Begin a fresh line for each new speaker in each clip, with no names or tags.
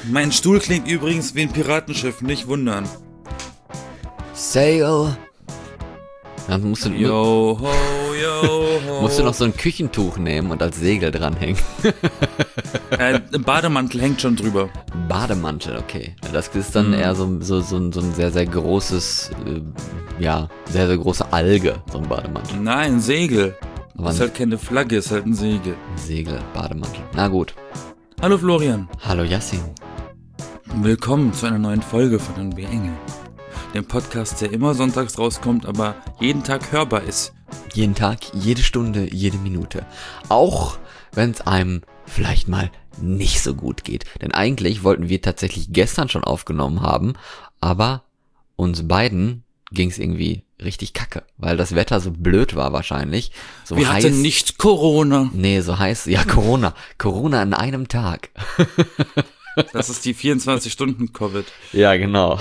Mein Stuhl klingt übrigens wie ein Piratenschiff, nicht wundern.
Sail. Dann musst du,
Yo ho, yo ho.
musst du noch so ein Küchentuch nehmen und als Segel dranhängen.
Ein Bademantel hängt schon drüber.
Bademantel, okay. Das ist dann eher so ein sehr, sehr großes, sehr, sehr große Alge, so ein Bademantel.
Nein, ein Segel.
Aber
Das ist halt keine Flagge, ist halt ein Segel.
Segel, Bademantel. Na gut.
Hallo Florian.
Hallo Yassin.
Willkommen zu einer neuen Folge von den B-Engel. Dem Podcast, der immer sonntags rauskommt, aber jeden Tag hörbar ist.
Jeden Tag, jede Stunde, jede Minute. Auch wenn es einem vielleicht mal nicht so gut geht. Denn eigentlich wollten wir tatsächlich gestern schon aufgenommen haben, aber uns beiden ging es irgendwie richtig kacke, weil das Wetter so blöd war wahrscheinlich. So
Wir
heiß.
hatten nicht Corona.
Nee, so heiß. Ja, Corona. Corona an einem Tag.
Das ist die 24-Stunden-Covid.
Ja, genau.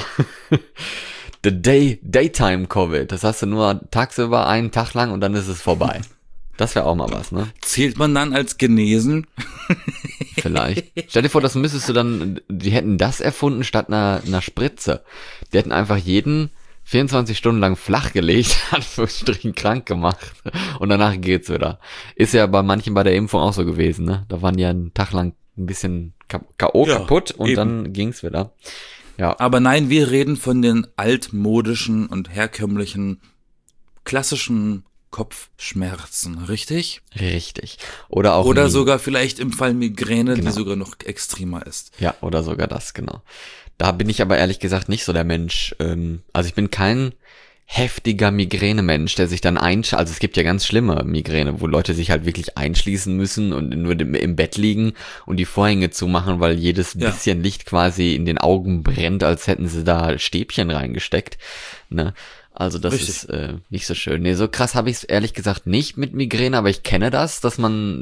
The Daytime Covid. Das hast du nur tagsüber einen Tag lang und dann ist es vorbei. Das wäre auch mal was, ne?
Zählt man dann als genesen?
Vielleicht. Stell dir vor, das müsstest du dann, die hätten das erfunden statt einer Spritze. Die hätten einfach jeden 24 Stunden lang flach gelegt, Anführungsstrichen krank gemacht und danach geht's wieder. Ist ja bei manchen bei der Impfung auch so gewesen, ne? Da waren die ja einen Tag lang ein bisschen K.O.
Ja,
kaputt und
eben.
dann ging's wieder. Ja.
Aber nein, wir reden von den altmodischen und herkömmlichen, klassischen Kopfschmerzen, richtig?
Richtig. Oder auch
Oder sogar vielleicht im Fall Migräne,
Genau.
die sogar noch extremer ist.
Ja, oder sogar das, genau. Da bin ich aber ehrlich gesagt nicht so der Mensch. Also ich bin kein heftiger Migräne-Mensch, der sich dann also es gibt ja ganz schlimme Migräne, wo Leute sich halt wirklich einschließen müssen und nur im Bett liegen und die Vorhänge zumachen, weil jedes
Ja.
bisschen Licht quasi in den Augen brennt, als hätten sie da Stäbchen reingesteckt, ne? Also das
Richtig.
ist nicht so schön. Nee, so krass habe ich es ehrlich gesagt nicht mit Migräne, aber ich kenne das, dass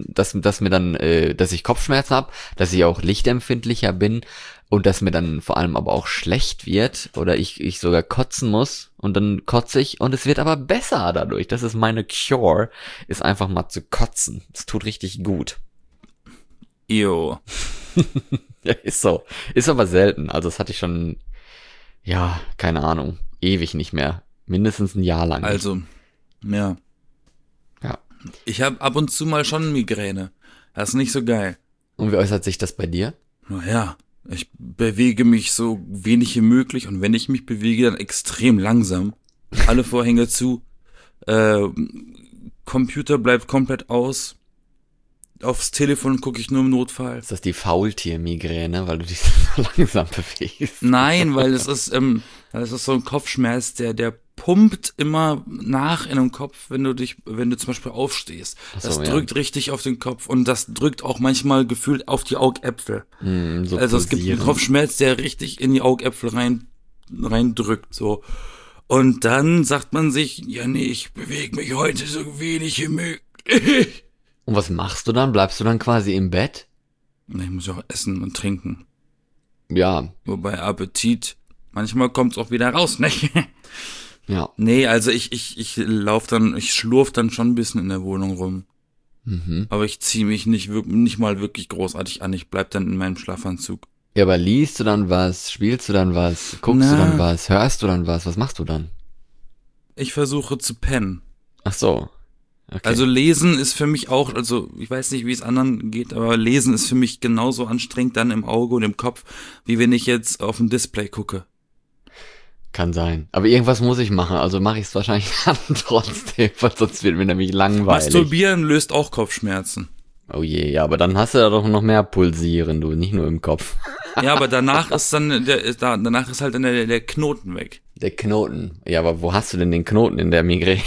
ich Kopfschmerzen habe, dass ich auch lichtempfindlicher bin und dass mir dann vor allem aber auch schlecht wird oder ich sogar kotzen muss und dann kotze ich und es wird aber besser dadurch. Das ist meine Cure, ist einfach mal zu kotzen. Es tut richtig gut.
Jo.
Ja, ist so. Ist aber selten. Also das hatte ich schon, ja, keine Ahnung, ewig nicht mehr. Mindestens ein Jahr lang.
Also, ja.
Ja.
Ich habe ab und zu mal schon Migräne. Das ist nicht so geil.
Und wie äußert sich das bei dir?
Naja, ich bewege mich so wenig wie möglich und wenn ich mich bewege, dann extrem langsam. Alle Vorhänge zu. Computer bleibt komplett aus. Aufs Telefon gucke ich nur im Notfall.
Ist das die Faultier-Migräne, weil du dich so langsam bewegst?
Nein, weil es ist so ein Kopfschmerz, der pumpt immer nach in den Kopf, wenn du zum Beispiel aufstehst.
Ach so,
Das
ja.
drückt richtig auf den Kopf und das drückt auch manchmal gefühlt auf die Augäpfel.
So
Also es gibt einen
pulsieren.
Kopfschmerz, der richtig in die Augäpfel reindrückt, so. Und dann sagt man sich, ja nee, ich bewege mich heute so wenig wie möglich.
Und was machst du dann? Bleibst du dann quasi im Bett?
Nee, ich muss ja auch essen und trinken.
Ja,
Wobei Appetit, manchmal kommt's auch wieder raus, ne?
ja.
Nee, also ich schlurf dann schon ein bisschen in der Wohnung rum. Aber ich ziehe mich nicht mal wirklich großartig an. Ich bleib dann in meinem Schlafanzug.
Ja, aber liest du dann was? Spielst du dann was? Guckst du dann was? Hörst du dann was? Was machst du dann?
Ich versuche zu pennen.
Ach so. Okay.
Also lesen ist für mich auch, also ich weiß nicht, wie es anderen geht, aber lesen ist für mich genauso anstrengend dann im Auge und im Kopf, wie wenn ich jetzt auf ein Display gucke.
Kann sein. Aber irgendwas muss ich machen. Also mache ich es wahrscheinlich dann trotzdem, weil sonst wird mir nämlich langweilig.
Masturbieren löst auch Kopfschmerzen.
Oh je, ja, aber dann hast du da doch noch mehr Pulsieren, du, nicht nur im Kopf.
Ja, aber danach ist dann danach ist halt dann der Knoten weg.
Der Knoten. Ja, aber wo hast du denn den Knoten in der Migräne?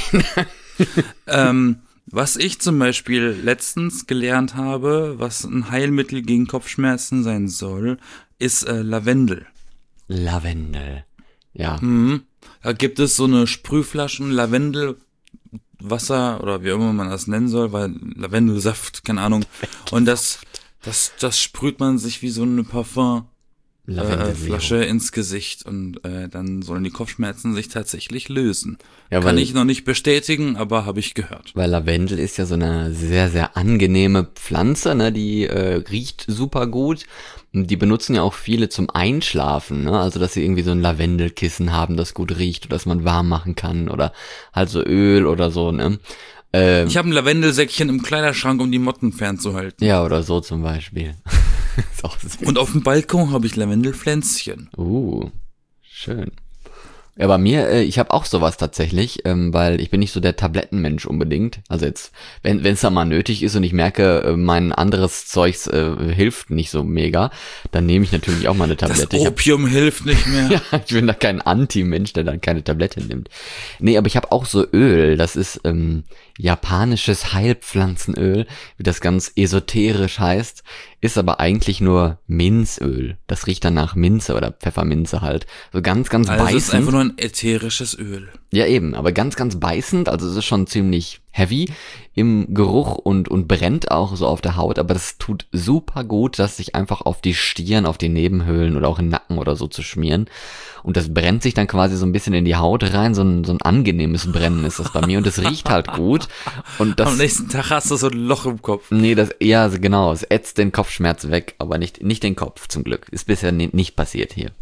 Was ich zum Beispiel letztens gelernt habe, was ein Heilmittel gegen Kopfschmerzen sein soll, ist Lavendel.
Lavendel. Ja.
Da gibt es so eine Sprühflaschen Lavendelwasser oder wie immer man das nennen soll, weil Lavendelsaft, keine Ahnung. Und das sprüht man sich wie so eine Parfumflasche ins Gesicht und dann sollen die Kopfschmerzen sich tatsächlich lösen.
Ja,
Kann
weil-
ich noch nicht bestätigen, aber habe ich gehört.
Weil Lavendel ist ja so eine sehr, sehr angenehme Pflanze, ne? Die riecht super gut Die benutzen ja auch viele zum Einschlafen, ne? Also, dass sie irgendwie so ein Lavendelkissen haben, das gut riecht oder das man warm machen kann oder halt so Öl oder so, ne?
Ich habe ein Lavendelsäckchen im Kleiderschrank, um die Motten fernzuhalten.
Ja, oder so zum Beispiel. Ist auch
Und auf dem Balkon habe ich Lavendelpflänzchen.
Schön. Ja, bei mir, ich habe auch sowas tatsächlich, weil ich bin nicht so der Tablettenmensch unbedingt. Also jetzt, wenn es da mal nötig ist und ich merke, mein anderes Zeugs hilft nicht so mega, dann nehme ich natürlich auch mal eine Tablette.
Das Opium hilft nicht mehr.
Ja, ich bin da kein Anti-Mensch, der dann keine Tablette nimmt. Nee, aber ich habe auch so Öl, das ist japanisches Heilpflanzenöl, wie das ganz esoterisch heißt, ist aber eigentlich nur Minzöl. Das riecht dann nach Minze oder Pfefferminze halt. So ganz, ganz
Also
beißend.
es ist einfach nur ein ätherisches Öl.
Ja, eben, aber ganz, ganz beißend, also es ist schon ziemlich heavy im Geruch und brennt auch so auf der Haut, aber das tut super gut, das sich einfach auf die Stirn, auf die Nebenhöhlen oder auch im Nacken oder so zu schmieren. Und das brennt sich dann quasi so ein bisschen in die Haut rein, so ein angenehmes Brennen ist das bei mir und das riecht halt gut. Und das,
am nächsten Tag hast du so ein Loch im Kopf.
Nee, ja, genau, es ätzt den Kopfschmerz weg, aber nicht den Kopf zum Glück. Ist bisher nicht passiert hier.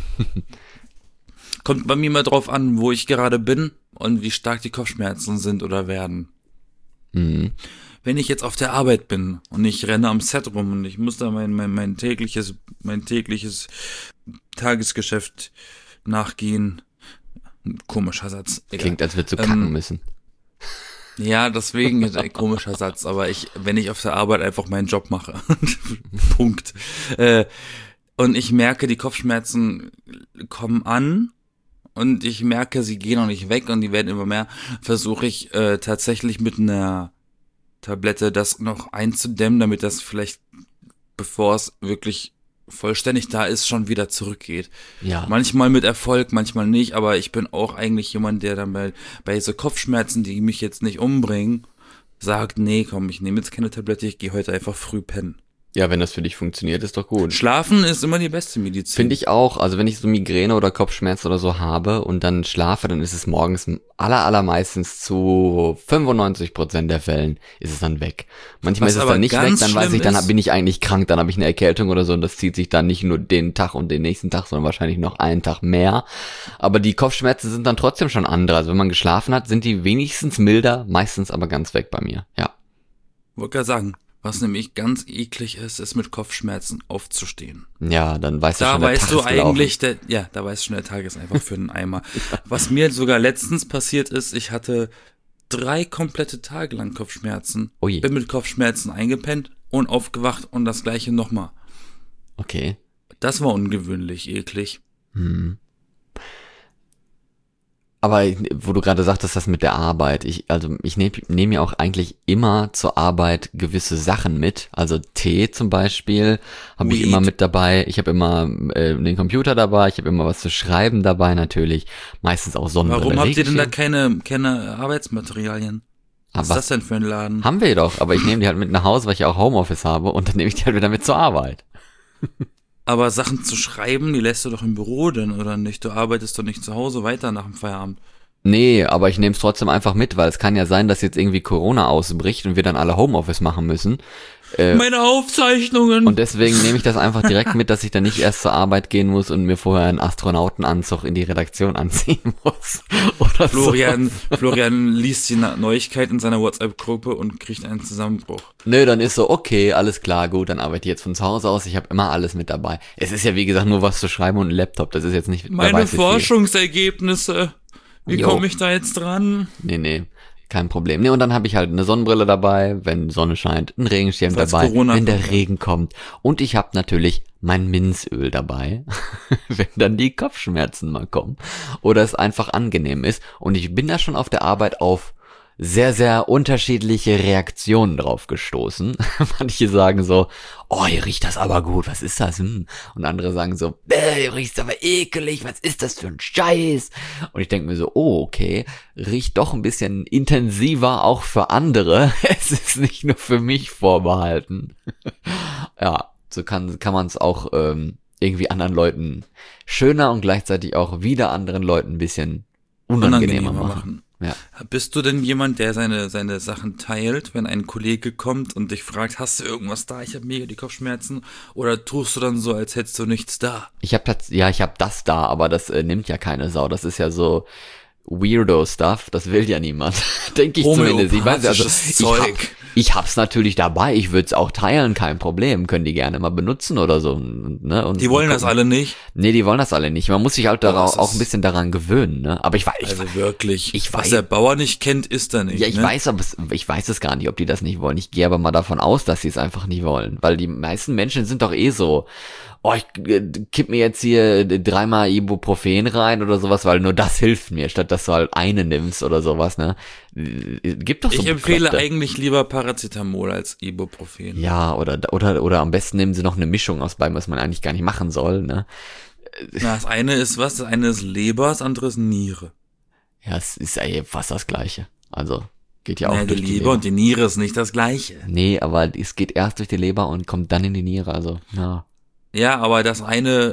Kommt bei mir mal drauf an, wo ich gerade bin und wie stark die Kopfschmerzen sind oder werden.
Mhm.
Wenn ich jetzt auf der Arbeit bin und ich renne am Set rum und ich muss da mein tägliches Tagesgeschäft nachgehen. Komischer Satz. Egal.
Klingt, als würdest du kacken müssen.
Ja, deswegen ist ein komischer Satz, aber wenn ich auf der Arbeit einfach meinen Job mache. Punkt. Und ich merke, die Kopfschmerzen kommen an und ich merke, sie gehen noch nicht weg und die werden immer mehr, versuche ich tatsächlich mit einer Tablette das noch einzudämmen, damit das vielleicht, bevor es wirklich vollständig da ist, schon wieder zurückgeht.
Ja.
Manchmal mit Erfolg, manchmal nicht, aber ich bin auch eigentlich jemand, der dann bei so Kopfschmerzen, die mich jetzt nicht umbringen, sagt, nee, komm, ich nehme jetzt keine Tablette, ich gehe heute einfach früh pennen.
Ja, wenn das für dich funktioniert, ist doch gut.
Schlafen ist immer die beste Medizin.
Finde ich auch. Also wenn ich so Migräne oder Kopfschmerzen oder so habe und dann schlafe, dann ist es morgens allermeistens zu 95% der Fällen ist es dann weg. Manchmal
Was
ist es
aber
dann nicht weg,
ganz
dann weiß ich,
schlimm
dann
ist-
bin ich eigentlich krank, dann habe ich eine Erkältung oder so und das zieht sich dann nicht nur den Tag und den nächsten Tag, sondern wahrscheinlich noch einen Tag mehr. Aber die Kopfschmerzen sind dann trotzdem schon andere. Also wenn man geschlafen hat, sind die wenigstens milder, meistens aber ganz weg bei mir. Ja.
Wollte gerade sagen, was nämlich ganz eklig ist mit Kopfschmerzen aufzustehen.
Ja, dann weißt du
Da
schon, der
weißt
Tag
du
ist gelaufen.
eigentlich, da weißt du schon, der Tag ist einfach für einen Eimer. Was mir sogar letztens passiert ist, ich hatte 3 komplette Tage lang Kopfschmerzen.
Ui.
Bin mit Kopfschmerzen eingepennt und aufgewacht und das gleiche nochmal.
Okay.
Das war ungewöhnlich eklig.
Aber wo du gerade sagtest, das mit der Arbeit, ich nehme ja auch eigentlich immer zur Arbeit gewisse Sachen mit. Also Tee zum Beispiel habe ich
Weed.
immer mit dabei. Ich habe immer den Computer dabei. Ich habe immer was zu schreiben dabei natürlich. Meistens auch Sonnenbrille.
Warum habt ihr denn da
Regenschirm.
keine Arbeitsmaterialien? Was ist
was
das denn für ein Laden?
haben wir doch, aber ich nehme die halt mit nach Hause, weil ich ja auch Homeoffice habe und dann nehme ich die halt wieder mit zur Arbeit.
Aber Sachen zu schreiben, die lässt du doch im Büro denn, oder nicht? Du arbeitest doch nicht zu Hause weiter nach dem Feierabend.
Nee, aber ich nehme es trotzdem einfach mit, weil es kann ja sein, dass jetzt irgendwie Corona ausbricht und wir dann alle Homeoffice machen müssen.
Meine Aufzeichnungen!
Und deswegen nehme ich das einfach direkt mit, dass ich dann nicht erst zur Arbeit gehen muss und mir vorher einen Astronautenanzug in die Redaktion anziehen muss. Oder
Florian liest die Neuigkeit in seiner WhatsApp-Gruppe und kriegt einen Zusammenbruch.
So. Nö, dann ist so, okay, alles klar, gut, dann arbeite ich jetzt von zu Hause aus. Ich habe immer alles mit dabei. Es ist ja, wie gesagt, nur was zu schreiben und ein Laptop. Das ist jetzt nicht... wer
Meine
weiß wie viel.
Forschungsergebnisse. Wie
Jo.
komme ich da jetzt dran?
Nee, kein Problem. Nee, und dann habe ich halt eine Sonnenbrille dabei, wenn Sonne scheint, ein Regenschirm
Falls
dabei,
Corona
wenn der
kommt, ja.
Regen kommt. Und ich habe natürlich mein Minzöl dabei, wenn dann die Kopfschmerzen mal kommen. Oder es einfach angenehm ist. Und ich bin da schon auf der Arbeit auf sehr, sehr unterschiedliche Reaktionen drauf gestoßen. Manche sagen so, oh, hier riecht das aber gut, was ist das? Und andere sagen so, hier riecht's aber ekelig, was ist das für ein Scheiß? Und ich denke mir so, oh, okay, riecht doch ein bisschen intensiver auch für andere. Es ist nicht nur für mich vorbehalten. Ja, so kann man es auch irgendwie anderen Leuten schöner und gleichzeitig auch wieder anderen Leuten ein bisschen unangenehmer machen. Ja.
Bist du denn jemand, der seine Sachen teilt, wenn ein Kollege kommt und dich fragt, hast du irgendwas da? Ich habe mega die Kopfschmerzen. Oder tust du dann so, als hättest du nichts da?
Ich habe das da, aber das nimmt ja keine Sau. Das ist ja so Weirdo-Stuff, das will ja niemand. Denke ich zumindest. Ich weiß, also, ich hab's natürlich dabei, ich würde es auch teilen, kein Problem. Können die gerne mal benutzen oder so. Ne? Und
die wollen das alle nicht?
Nee, die wollen das alle nicht. Man muss sich halt auch ein bisschen daran gewöhnen. Ne? Aber ich weiß.
Also wirklich, was der Bauer nicht kennt, ist er nicht.
Ja, ich weiß es gar nicht, ob die das nicht wollen. Ich gehe aber mal davon aus, dass sie es einfach nicht wollen. Weil die meisten Menschen sind doch eh so, ich kipp mir jetzt hier 3-mal Ibuprofen rein oder sowas, weil nur das hilft mir, statt dass du halt eine nimmst oder sowas, ne? Gibt doch so.
Ich empfehle eigentlich lieber Paracetamol als Ibuprofen.
Ja, oder am besten nehmen sie noch eine Mischung aus beidem, was man eigentlich gar nicht machen soll, ne?
Na, das eine ist was? Das eine ist Leber, das andere ist Niere.
Ja, es ist fast das Gleiche. Also, geht ja auch durch
die Leber und die Niere ist nicht das Gleiche.
Nee, aber es geht erst durch die Leber und kommt dann in die Niere, also, ja.
Ja, aber das eine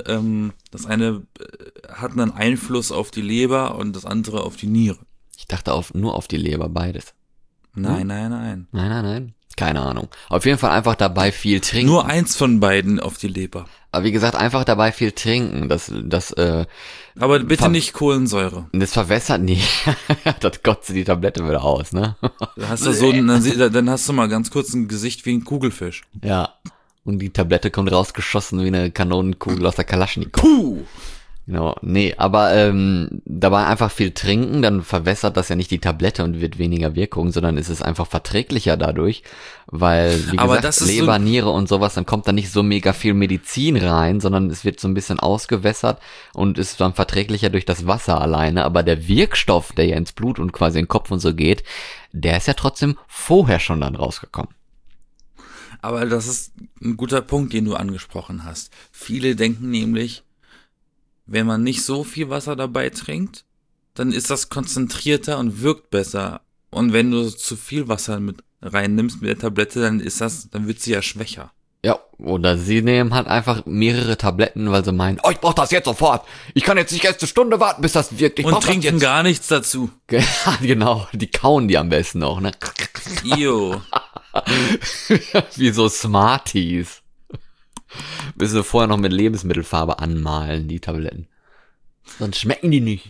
hat einen Einfluss auf die Leber und das andere auf die Niere.
Ich dachte nur auf die Leber, beides.
Nein.
Nein. Keine Ahnung. Auf jeden Fall einfach dabei viel trinken.
Nur eins von beiden auf die Leber.
Aber wie gesagt, einfach dabei viel trinken.
Aber bitte nicht Kohlensäure.
Das verwässert nicht. Das kotzt die Tablette wieder aus, ne?
Dann hast du mal ganz kurz ein Gesicht wie ein Kugelfisch.
Ja. Und die Tablette kommt rausgeschossen wie eine Kanonenkugel aus der Kalaschnikow.
Puh!
Genau, nee, aber dabei einfach viel trinken, dann verwässert das ja nicht die Tablette und wird weniger Wirkung, sondern es ist einfach verträglicher dadurch, weil, wie gesagt, Leber, Niere und sowas, dann kommt da nicht so mega viel Medizin rein, sondern es wird so ein bisschen ausgewässert und ist dann verträglicher durch das Wasser alleine, aber der Wirkstoff, der ja ins Blut und quasi in den Kopf und so geht, der ist ja trotzdem vorher schon dann rausgekommen.
Aber das ist ein guter Punkt, den du angesprochen hast. Viele denken nämlich, wenn man nicht so viel Wasser dabei trinkt, dann ist das konzentrierter und wirkt besser. Und wenn du zu viel Wasser mit reinnimmst mit der Tablette, dann wird sie ja schwächer.
Ja, oder sie nehmen halt einfach mehrere Tabletten, weil sie meinen, ich brauch das jetzt sofort. Ich kann jetzt nicht erst eine Stunde warten, bis das wirkt.
Und trinken gar nichts dazu.
Genau, die kauen die am besten auch, ne?
Io.
Wie so Smarties. Müssen wir vorher noch mit Lebensmittelfarbe anmalen, die Tabletten. Sonst schmecken die nicht.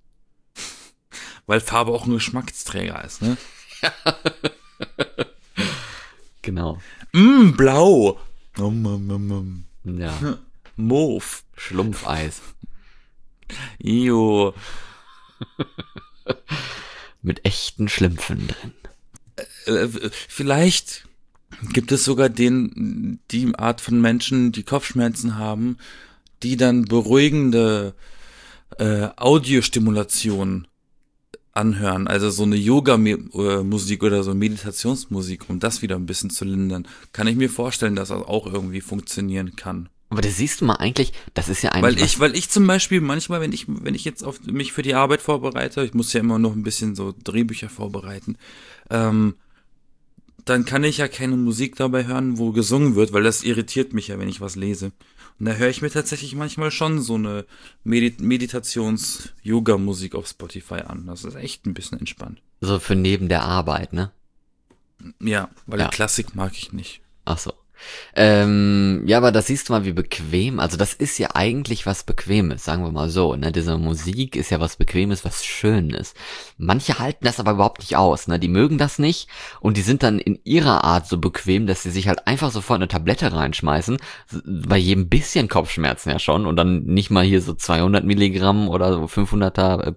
Weil Farbe auch ein Geschmacksträger ist, ne?
Genau.
Blau.
Ja.
Mauve.
Schlumpfeis.
Io.
Mit echten Schlümpfen drin.
Vielleicht gibt es sogar die Art von Menschen, die Kopfschmerzen haben, die dann beruhigende Audiostimulation anhören, also so eine Yoga-Musik oder so Meditationsmusik, um das wieder ein bisschen zu lindern. Kann ich mir vorstellen, dass das auch irgendwie funktionieren kann.
Aber das siehst du mal eigentlich, das ist ja eigentlich...
Weil ich zum Beispiel manchmal, wenn ich jetzt auf mich für die Arbeit vorbereite, ich muss ja immer noch ein bisschen so Drehbücher vorbereiten, dann kann ich ja keine Musik dabei hören, wo gesungen wird, weil das irritiert mich ja, wenn ich was lese. Und da höre ich mir tatsächlich manchmal schon so eine Meditations-Yoga-Musik auf Spotify an. Das ist echt ein bisschen entspannt.
So für neben der Arbeit, ne?
Ja, weil Klassik mag ich nicht.
Ach so. Ja, aber das siehst du mal, wie bequem, also das ist ja eigentlich was Bequemes, sagen wir mal so, ne, diese Musik ist ja was Bequemes, was Schönes. Manche halten das aber überhaupt nicht aus, ne, die mögen das nicht und die sind dann in ihrer Art so bequem, dass sie sich halt einfach sofort eine Tablette reinschmeißen, bei jedem bisschen Kopfschmerzen ja schon und dann nicht mal hier so 200 Milligramm oder so 500er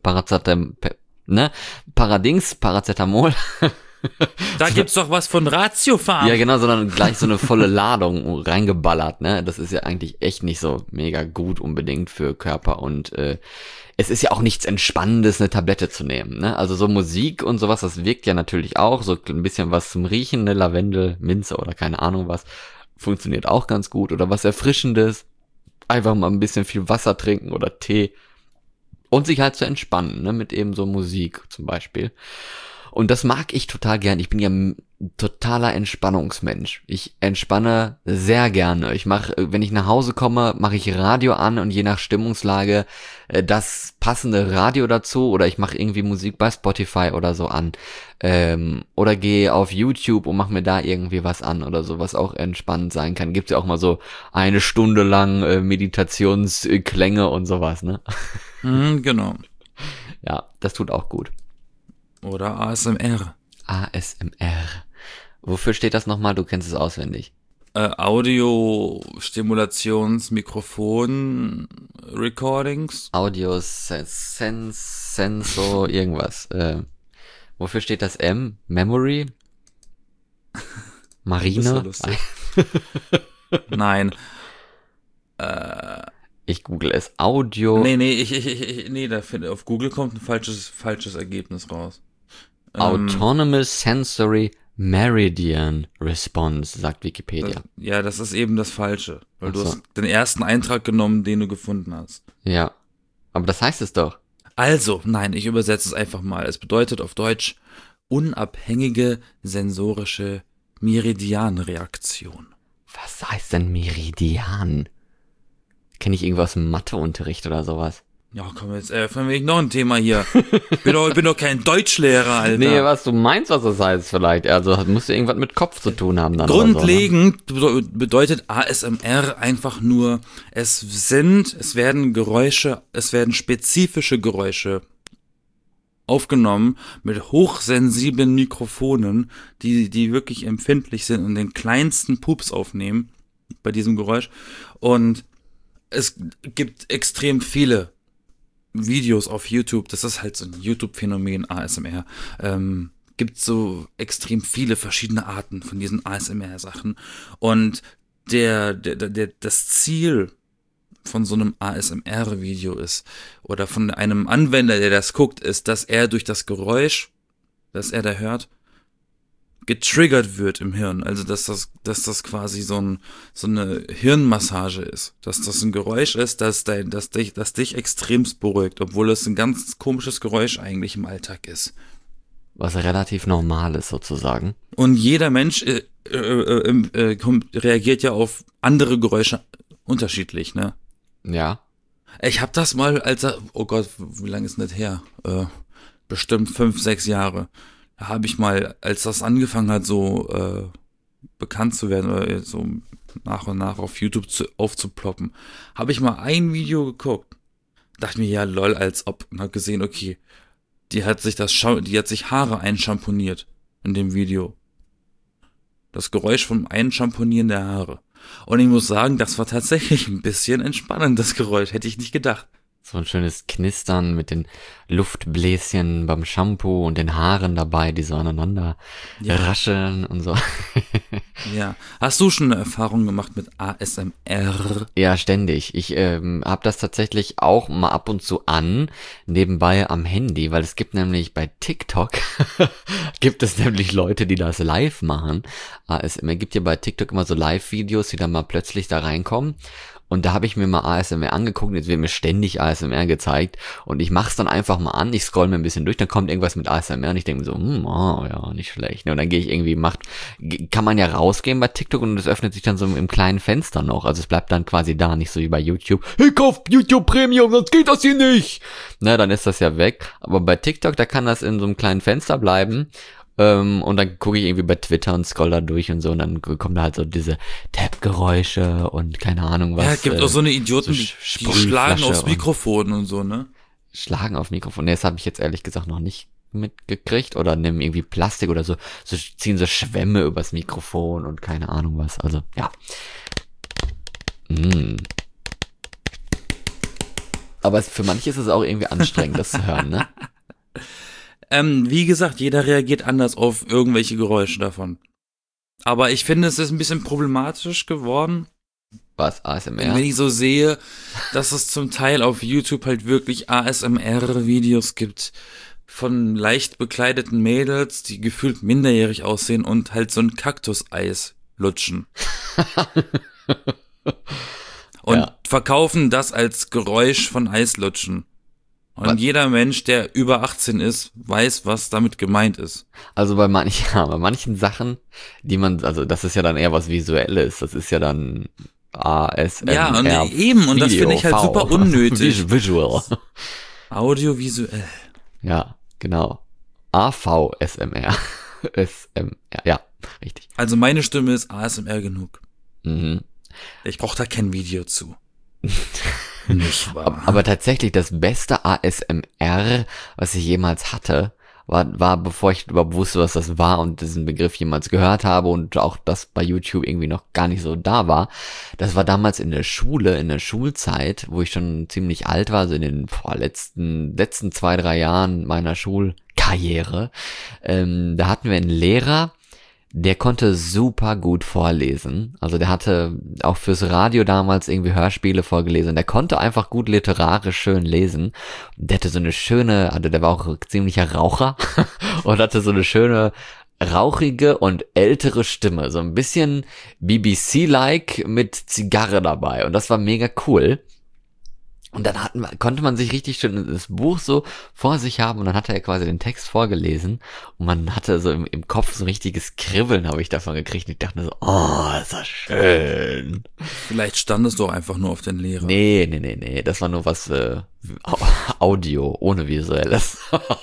Paracetamol.
Da gibt's doch was von Ratiofarm.
Ja, genau, sondern gleich so eine volle Ladung reingeballert, ne? Das ist ja eigentlich echt nicht so mega gut unbedingt für Körper und es ist ja auch nichts Entspannendes, eine Tablette zu nehmen, ne? Also so Musik und sowas, das wirkt ja natürlich auch, so ein bisschen was zum Riechen, ne? Lavendel, Minze oder keine Ahnung was, funktioniert auch ganz gut oder was Erfrischendes, einfach mal ein bisschen viel Wasser trinken oder Tee und sich halt zu entspannen, ne? Mit eben so Musik zum Beispiel. Und das mag ich total gern. Ich bin ja ein totaler Entspannungsmensch. Ich entspanne sehr gerne. Ich mache, wenn ich nach Hause komme, mache ich Radio an und je nach Stimmungslage das passende Radio dazu oder ich mache irgendwie Musik bei Spotify oder so an. Oder gehe auf YouTube und mache mir da irgendwie was an oder so, was auch entspannend sein kann. Gibt's ja auch mal so 1 Stunde lang Meditationsklänge und sowas, ne?
Genau.
Ja, das tut auch gut.
Oder ASMR.
ASMR. Wofür steht das nochmal? Du kennst es auswendig.
Audio, Stimulations, Mikrofon, Recordings.
Audio, Senso, irgendwas. Wofür steht das M? Memory? Marina?
Das ist so lustig. Nein.
Ich google es. Audio.
Nee, auf Google kommt ein falsches Ergebnis raus.
Autonomous Sensory Meridian Response, sagt Wikipedia.
Das ist eben das Falsche. Weil
Ach so.
du hast den ersten Eintrag genommen, den du gefunden hast.
Ja. Aber das heißt es doch.
Also, nein, ich übersetze es einfach mal. Es bedeutet auf Deutsch unabhängige sensorische Meridianreaktion.
Was heißt denn Meridian? Kenne ich irgendwas im Matheunterricht oder sowas?
Ja, komm, jetzt eröffnen wir noch ein Thema hier. Ich bin doch kein Deutschlehrer, Alter.
Nee, was du meinst, was das heißt vielleicht. Also musst du irgendwas mit Kopf zu tun haben dann.
Grundlegend bedeutet ASMR einfach nur, es werden spezifische Geräusche aufgenommen mit hochsensiblen Mikrofonen, die wirklich empfindlich sind und den kleinsten Pups aufnehmen bei diesem Geräusch. Und es gibt extrem viele Videos auf YouTube, das ist halt so ein YouTube-Phänomen, ASMR, gibt so extrem viele verschiedene Arten von diesen ASMR-Sachen und das Ziel von so einem ASMR-Video ist, oder von einem Anwender, der das guckt, ist, dass er durch das Geräusch, das er da hört, getriggert wird im Hirn, also dass das quasi so eine Hirnmassage ist, dass das ein Geräusch ist, das dich extremst beruhigt, obwohl es ein ganz komisches Geräusch eigentlich im Alltag ist.
Was relativ normal ist sozusagen.
Und jeder Mensch reagiert ja auf andere Geräusche unterschiedlich, ne?
Ja.
Ich hab das mal, oh Gott, wie lange ist denn das her? Bestimmt 5, 6 Jahre. Da habe ich mal, als das angefangen hat, so bekannt zu werden oder so nach und nach auf YouTube aufzuploppen, habe ich mal ein Video geguckt. Dachte mir, ja lol, als ob, und hab gesehen, okay, die hat sich Haare einschamponiert in dem Video. Das Geräusch vom Einschamponieren der Haare. Und ich muss sagen, das war tatsächlich ein bisschen entspannend, das Geräusch, hätte ich nicht gedacht.
So ein schönes Knistern mit den Luftbläschen beim Shampoo und den Haaren dabei, die so aneinander rascheln und so.
Ja. Hast du schon eine Erfahrung gemacht mit ASMR?
Ja, ständig. Ich habe das tatsächlich auch mal ab und zu an, nebenbei am Handy, weil es gibt nämlich bei TikTok, gibt es nämlich Leute, die das live machen. ASMR gibt ja bei TikTok immer so Live-Videos, die dann mal plötzlich da reinkommen. Und da habe ich mir mal ASMR angeguckt, jetzt wird mir ständig ASMR gezeigt und ich mach's dann einfach mal an, ich scroll mir ein bisschen durch, dann kommt irgendwas mit ASMR und ich denke mir so, ja, nicht schlecht. Und dann gehe ich irgendwie, kann man ja rausgehen bei TikTok und es öffnet sich dann so im kleinen Fenster noch, also es bleibt dann quasi da, nicht so wie bei YouTube, hey, kauf YouTube Premium, sonst geht das hier nicht. Na, dann ist das ja weg, aber bei TikTok, da kann das in so einem kleinen Fenster bleiben. Und dann gucke ich irgendwie bei Twitter und scroll da durch und so und dann kommen da halt so diese Tap-Geräusche und keine Ahnung was.
Ja, es gibt auch so eine Idioten,
so
die schlagen aufs Mikrofon und so, ne?
Schlagen auf Mikrofon. Nee, das habe ich jetzt ehrlich gesagt noch nicht mitgekriegt oder nehmen irgendwie Plastik oder so ziehen so Schwämme übers Mikrofon und keine Ahnung was. Also, ja. Aber für manche ist es auch irgendwie anstrengend, das zu hören, ne?
Wie gesagt, jeder reagiert anders auf irgendwelche Geräusche davon. Aber ich finde, es ist ein bisschen problematisch geworden.
Was, ASMR?
Wenn ich so sehe, dass es zum Teil auf YouTube halt wirklich ASMR-Videos gibt von leicht bekleideten Mädels, die gefühlt minderjährig aussehen und halt so ein Kaktuseis lutschen. Und verkaufen das als Geräusch von Eislutschen. Und jeder Mensch, der über 18 ist, weiß, was damit gemeint ist.
Also bei manchen Sachen, die man, also das ist ja dann eher was Visuelles, das ist ja dann ASMR.
Ja, und eben, und das finde ich halt super unnötig.
Visual.
Audiovisuell.
Ja, genau. AVSMR. SMR, ja, richtig.
Also meine Stimme ist ASMR genug.
Mhm.
Ich brauche da kein Video zu. Nicht wahr?
Aber tatsächlich das beste ASMR, was ich jemals hatte, war bevor ich überhaupt wusste, was das war und diesen Begriff jemals gehört habe und auch das bei YouTube irgendwie noch gar nicht so da war. Das war damals in der Schule, in der Schulzeit, wo ich schon ziemlich alt war, so in den letzten 2-3 Jahren meiner Schulkarriere. Da hatten wir einen Lehrer, der konnte super gut vorlesen. Also der hatte auch fürs Radio damals irgendwie Hörspiele vorgelesen. Der konnte einfach gut literarisch schön lesen. Der hatte so eine schöne, also der war auch ein ziemlicher Raucher und hatte so eine schöne rauchige und ältere Stimme. So ein bisschen BBC-like mit Zigarre dabei. Und das war mega cool. Und dann konnte man sich richtig schön das Buch so vor sich haben und dann hatte er quasi den Text vorgelesen und man hatte so im Kopf so ein richtiges Kribbeln, habe ich davon gekriegt. Und ich dachte so, oh, ist das schön.
Vielleicht standest du auch einfach nur auf den Lehrer.
Nee, das war nur was Audio, ohne Visuelles.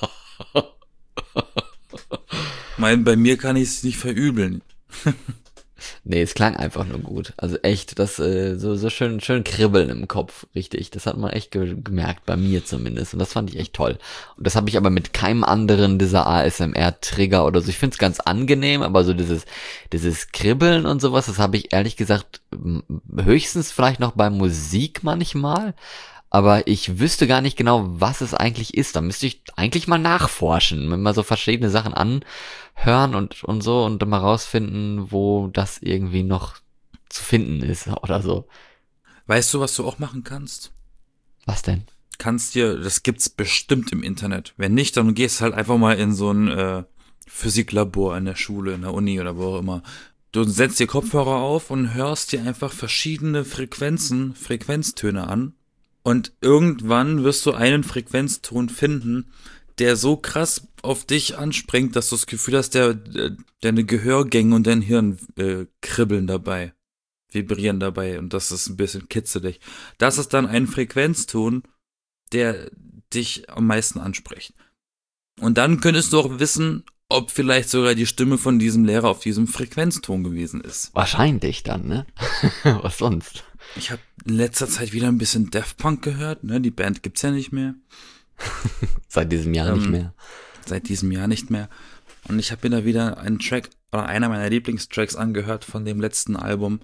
Bei mir kann ich es nicht verübeln.
Nee, es klang einfach nur gut. Also echt, das so schön kribbeln im Kopf, richtig. Das hat man echt gemerkt, bei mir zumindest. Und das fand ich echt toll. Und das habe ich aber mit keinem anderen dieser ASMR-Trigger oder so. Ich finde es ganz angenehm, aber so dieses Kribbeln und sowas, das habe ich ehrlich gesagt höchstens vielleicht noch bei Musik manchmal. Aber ich wüsste gar nicht genau, was es eigentlich ist. Da müsste ich eigentlich mal nachforschen, wenn mal so verschiedene Sachen anhören und so und dann mal rausfinden, wo das irgendwie noch zu finden ist oder so.
Weißt du, was du auch machen kannst?
Was denn?
Das gibt's bestimmt im Internet. Wenn nicht, dann gehst halt einfach mal in so ein Physiklabor in der Schule, in der Uni oder wo auch immer. Du setzt dir Kopfhörer auf und hörst dir einfach verschiedene Frequenztöne an. Und irgendwann wirst du einen Frequenzton finden, der so krass auf dich anspringt, dass du das Gefühl hast, deine Gehörgänge und dein Hirn kribbeln dabei, vibrieren dabei und das ist ein bisschen kitzelig. Das ist dann ein Frequenzton, der dich am meisten anspricht. Und dann könntest du auch wissen, ob vielleicht sogar die Stimme von diesem Lehrer auf diesem Frequenzton gewesen ist.
Wahrscheinlich dann, ne? Was sonst?
Ich habe in letzter Zeit wieder ein bisschen Daft Punk gehört, ne? Die Band gibt's ja nicht mehr.
Seit diesem Jahr nicht mehr.
Seit diesem Jahr nicht mehr. Und ich habe mir da wieder einen Track, oder einer meiner Lieblingstracks angehört von dem letzten Album.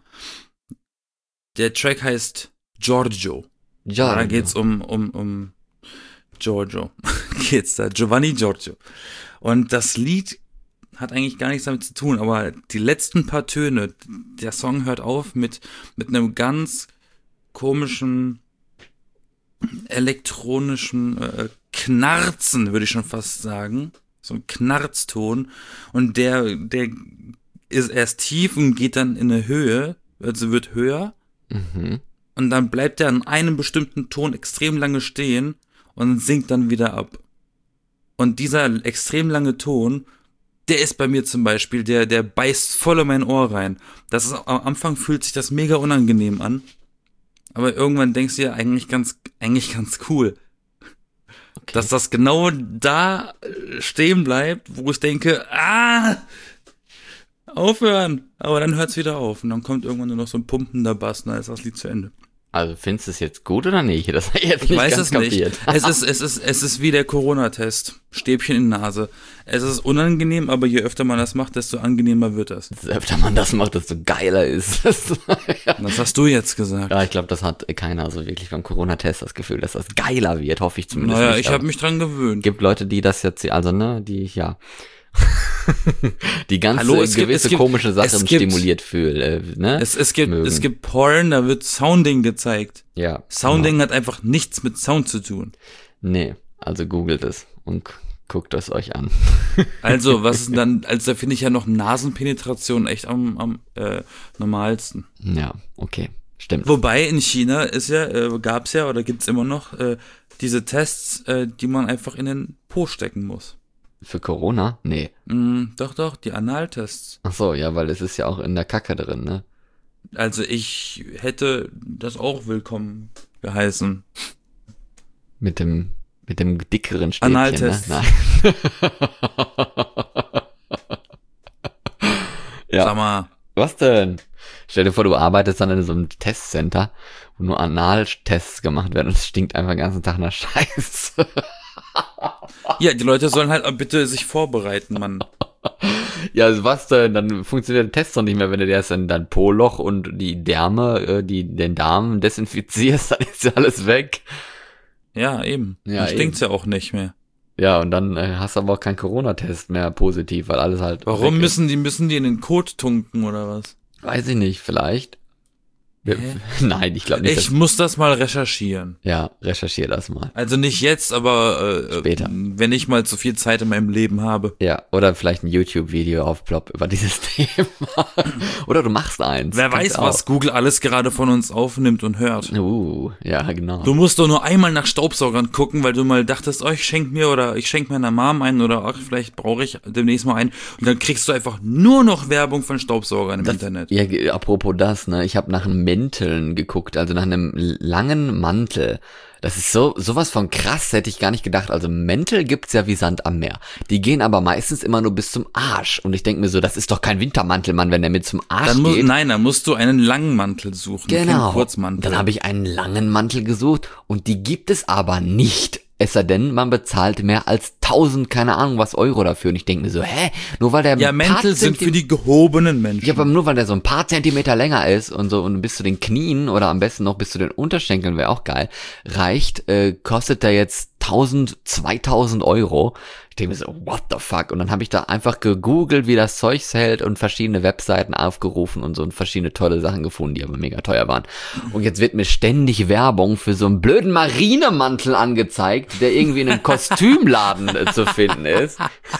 Der Track heißt Giorgio. Da geht's um Giorgio. Geht's da, Giovanni Giorgio. Und das Lied hat eigentlich gar nichts damit zu tun, aber die letzten paar Töne, der Song hört auf mit einem ganz komischen elektronischen Knarzen, würde ich schon fast sagen. So ein Knarzton. Und der ist erst tief und geht dann in eine Höhe, also wird höher.
Mhm.
Und dann bleibt er an einem bestimmten Ton extrem lange stehen und sinkt dann wieder ab. Und dieser extrem lange Ton, der ist bei mir zum Beispiel, der beißt voll in mein Ohr rein. Das ist, am Anfang fühlt sich das mega unangenehm an. Aber irgendwann denkst du dir eigentlich ganz cool. Okay. Dass das genau da stehen bleibt, wo ich denke, aufhören. Aber dann hört's wieder auf. Und dann kommt irgendwann nur noch so ein pumpender Bass, und dann ist das Lied zu Ende.
Also findest du es jetzt gut oder nicht? Das habe ich jetzt
nicht
ich
weiß
ganz
es
kapiert.
nicht. Es ist wie der Corona-Test. Stäbchen in die Nase. Es ist unangenehm, aber je öfter man das macht, desto angenehmer wird das.
Je öfter man das macht, desto geiler ist es.
Das hast du jetzt gesagt.
Ja, ich glaube, das hat keiner so wirklich beim Corona-Test das Gefühl, dass das geiler wird, hoffe ich zumindest.
Naja,
nicht.
Ich habe mich dran gewöhnt.
Gibt Leute, die das jetzt, also ne, die, ja, die ganze gewisse komische Sachen stimuliert fühlen, ne?
Es gibt Porn, da wird Sounding gezeigt.
Ja.
Sounding hat einfach nichts mit Sound zu tun.
Nee, also googelt es und guckt es euch an.
Also, was ist denn dann, da finde ich ja noch Nasenpenetration echt am normalsten.
Ja, okay. Stimmt.
Wobei in China gab's ja oder gibt's immer noch diese Tests, die man einfach in den Po stecken muss.
Für Corona? Nee.
Doch, die Analtests.
Ach so, ja, weil es ist ja auch in der Kacke drin, ne?
Also ich hätte das auch willkommen geheißen.
Mit dem dickeren Stäbchen,
Analtest.
ne? Nein. Ja.
Sag mal.
Was denn? Stell dir vor, du arbeitest dann in so einem Testcenter, wo nur Analtests gemacht werden und es stinkt einfach den ganzen Tag nach Scheiße.
Ja, die Leute sollen halt bitte sich vorbereiten, Mann.
Ja, also was denn? Dann funktioniert der Test doch nicht mehr, wenn du dir erst in dein Po-Loch und die Därme, den Darm desinfizierst, dann ist ja alles weg.
Ja, eben.
Ja,
Dann stinkt's ja auch nicht mehr.
Ja, und dann hast du aber auch keinen Corona-Test mehr positiv, weil alles halt.
Warum
weg ist.
müssen die in den Kot tunken oder was?
Weiß ich nicht, vielleicht. Nein, ich glaube nicht.
Ich muss das mal recherchieren.
Ja, recherchier das mal.
Also nicht jetzt, aber
Später.
Wenn ich mal zu viel Zeit in meinem Leben habe.
Ja, oder vielleicht ein YouTube-Video aufplopp über dieses Thema. Oder du machst eins.
Wer weiß, was Google alles gerade von uns aufnimmt und hört.
Ja, genau.
Du musst doch nur einmal nach Staubsaugern gucken, weil du mal dachtest, ich schenk meiner Mom einen oder vielleicht brauche ich demnächst mal einen. Und dann kriegst du einfach nur noch Werbung von Staubsaugern im Internet.
Ja, apropos das, ne, ich habe nach einem Mänteln geguckt, also nach einem langen Mantel. Das ist sowas von krass, hätte ich gar nicht gedacht. Also Mäntel gibt's ja wie Sand am Meer. Die gehen aber meistens immer nur bis zum Arsch. Und ich denke mir so, das ist doch kein Wintermantel, Mann, wenn der mit zum Arsch geht.
Dann musst du einen langen Mantel suchen,
genau.
Keinen Kurzmantel.
Dann habe ich einen langen Mantel gesucht und die gibt es aber nicht. Es sei denn, man bezahlt mehr als 1000, keine Ahnung was Euro dafür. Und ich denke mir so, nur weil der
Mäntel sind für die gehobenen Menschen.
Ja, aber nur weil der so ein paar Zentimeter länger ist und so und bis zu den Knien oder am besten noch bis zu den Unterschenkeln, wäre auch geil, kostet der jetzt 1000, 2000 Euro. Ich denke mir so, what the fuck? Und dann habe ich da einfach gegoogelt, wie das Zeug hält und verschiedene Webseiten aufgerufen und so und verschiedene tolle Sachen gefunden, die aber mega teuer waren. Und jetzt wird mir ständig Werbung für so einen blöden Marinemantel angezeigt, der irgendwie in einem Kostümladen zu finden ist.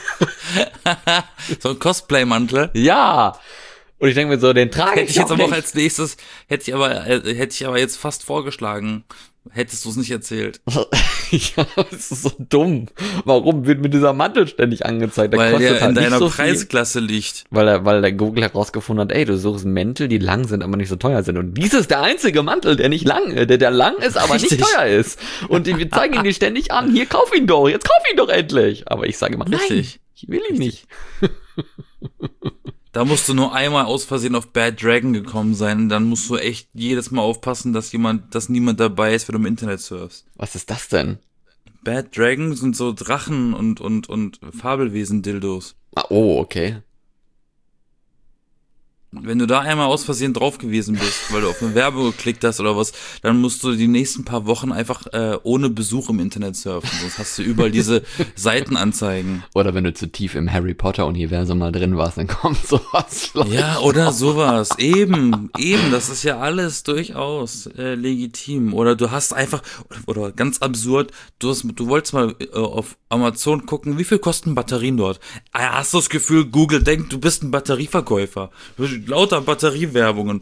So ein Cosplay-Mantel?
Ja. Und ich denke mir so, den trage
ich jetzt aber auch als nächstes, hätte ich aber jetzt fast vorgeschlagen. Hättest du es nicht erzählt.
Ja, das ist so dumm. Warum wird mir dieser Mantel ständig angezeigt?
Weil der in deiner
so
Preisklasse liegt.
Weil der Google herausgefunden hat, du suchst Mäntel, die lang sind, aber nicht so teuer sind. Und dies ist der einzige Mantel, der lang ist, aber
Richtig.
nicht teuer ist. Und wir zeigen ihn dir ständig an. Hier, kauf ihn doch. Jetzt kauf ihn doch endlich. Aber ich sage immer, nein, ich will ihn nicht.
Da musst du nur einmal aus Versehen auf Bad Dragon gekommen sein. Dann musst du echt jedes Mal aufpassen, dass niemand dabei ist, wenn du im Internet surfst.
Was ist das denn?
Bad Dragon sind so Drachen und Fabelwesen-Dildos.
Oh, okay.
Wenn du da einmal aus Versehen drauf gewesen bist, weil du auf eine Werbung geklickt hast oder was, dann musst du die nächsten paar Wochen einfach ohne Besuch im Internet surfen. Sonst hast du überall diese Seitenanzeigen.
Oder wenn du zu tief im Harry Potter-Universum mal drin warst, dann kommt sowas.
Ja, oder sowas. Eben, das ist ja alles durchaus legitim. Oder du hast einfach, oder ganz absurd, du wolltest mal auf Amazon gucken, wie viel kosten Batterien dort? Hast du das Gefühl, Google denkt, du bist ein Batterieverkäufer. Lauter Batteriewerbungen.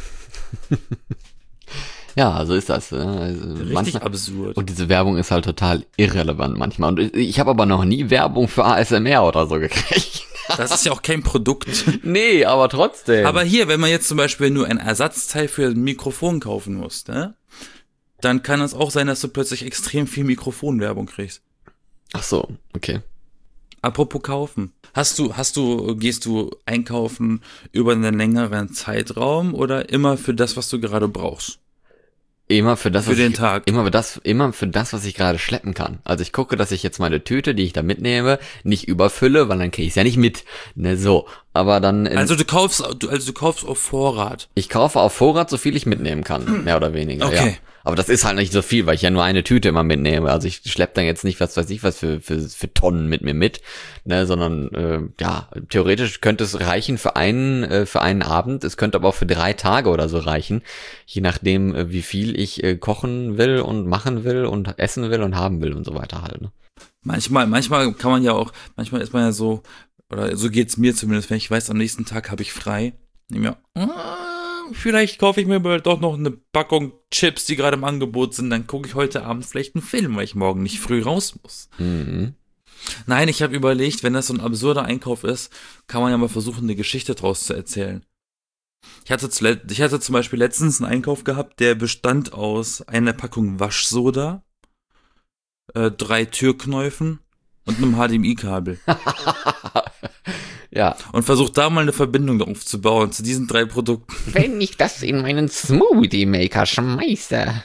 Ja, so ist das. Also
Richtig absurd.
Und diese Werbung ist halt total irrelevant manchmal. Und ich habe aber noch nie Werbung für ASMR oder so gekriegt.
Das ist ja auch kein Produkt.
Nee, aber trotzdem.
Aber hier, wenn man jetzt zum Beispiel nur ein Ersatzteil für ein Mikrofon kaufen muss, ne? Dann kann es auch sein, dass du plötzlich extrem viel Mikrofonwerbung kriegst.
Ach so, okay.
Apropos kaufen. Gehst du einkaufen über einen längeren Zeitraum oder immer für das, was du gerade brauchst?
Immer für das,
für den Tag.
Immer für das, was ich gerade schleppen kann. Also ich gucke, dass ich jetzt meine Tüte, die ich da mitnehme, nicht überfülle, weil dann kriege ich es ja nicht mit. Ne, so. Aber dann.
Also du kaufst auf Vorrat.
Ich kaufe auf Vorrat, so viel ich mitnehmen kann, mehr oder weniger.
Okay.
Ja. Aber das ist halt nicht so viel, weil ich ja nur eine Tüte immer mitnehme. Also ich schleppe dann jetzt nicht, was weiß ich, was für Tonnen mit mir mit, ne, sondern theoretisch könnte es reichen für einen Abend. Es könnte aber auch für 3 Tage oder so reichen, je nachdem, wie viel ich kochen will und machen will und essen will und haben will und so weiter halt. Ne?
Manchmal kann man ja auch, manchmal ist man ja so, oder so geht's mir zumindest, wenn ich weiß, am nächsten Tag habe ich frei. vielleicht kaufe ich mir aber doch noch eine Packung Chips, die gerade im Angebot sind. Dann gucke ich heute Abend vielleicht einen Film, weil ich morgen nicht früh raus muss.
Mhm.
Nein, ich habe überlegt, wenn das so ein absurder Einkauf ist, kann man ja mal versuchen, eine Geschichte draus zu erzählen. Ich hatte zum Beispiel letztens einen Einkauf gehabt, der bestand aus einer Packung Waschsoda, 3 Türknäufen und einem HDMI-Kabel.
Ja.
Und versucht da mal eine Verbindung aufzubauen zu diesen 3 Produkten.
Wenn ich das in meinen Smoothie-Maker schmeiße.